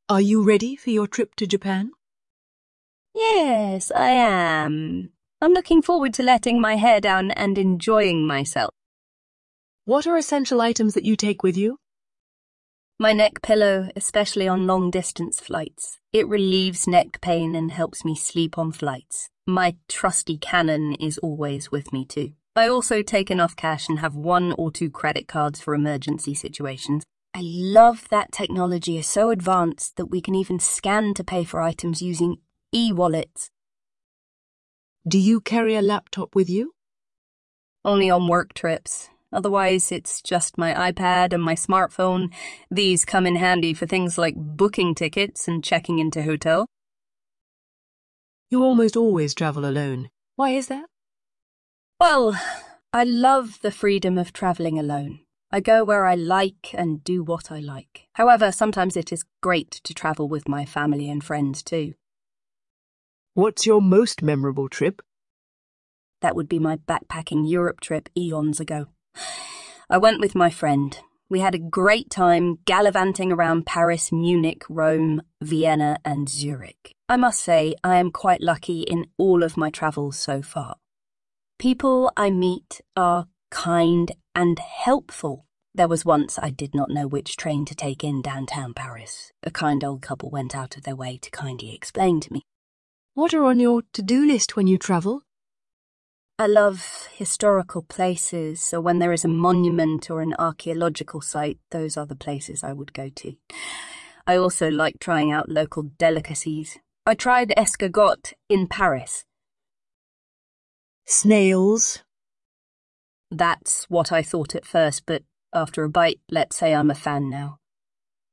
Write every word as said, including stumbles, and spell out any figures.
Are you ready for your trip to Japan? Yes, I am. I'm looking forward to letting my hair down and enjoying myself. What are essential items that you take with you? My neck pillow, especially on long-distance flights. It relieves neck pain and helps me sleep on flights. My trusty Canon is always with me too. I also take enough cash and have one or two credit cards for emergency situations. I love that technology is so advanced that we can even scan to pay for items using e-wallets. Do you carry a laptop with you? Only on work trips. Otherwise, it's just my iPad and my smartphone. These come in handy for things like booking tickets and checking into hotels. You almost always travel alone. Why is that? Well, I love the freedom of travelling alone. I go where I like and do what I like. However, sometimes it is great to travel with my family and friends too. What's your most memorable trip? That would be my backpacking Europe trip eons ago. I went with my friend. We had a great time gallivanting around Paris, Munich, Rome, Vienna, and Zurich. I must say, I am quite lucky in all of my travels so far. People I meet are kind and helpful. There was once I did not know which train to take in downtown Paris. A kind old couple went out of their way to kindly explain to me. What are on your to-do list when you travel? I love historical places, so when there is a monument or an archaeological site, those are the places I would go to. I also like trying out local delicacies. I tried escargot in Paris. Snails. That's what I thought at first, but after a bite, let's say I'm a fan now.